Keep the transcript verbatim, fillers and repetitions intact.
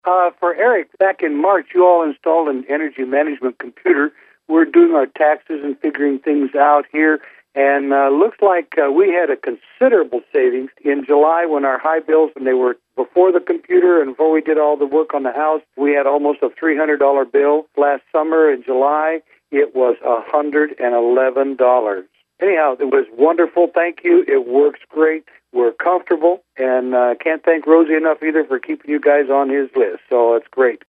Uh, for Eric, back in March, you all installed an energy management computer. We're doing our taxes and figuring things out here, and uh, looks like uh, we had a considerable savings in July when our high bills, when they were before the computer and before we did all the work on the house, we had almost a three hundred dollars bill. Last summer in July, it was one hundred eleven dollars. Anyhow, it was wonderful. Thank you. It works great. We're comfortable, and uh, can't thank Rosie enough either for keeping you guys on his list. So it's great.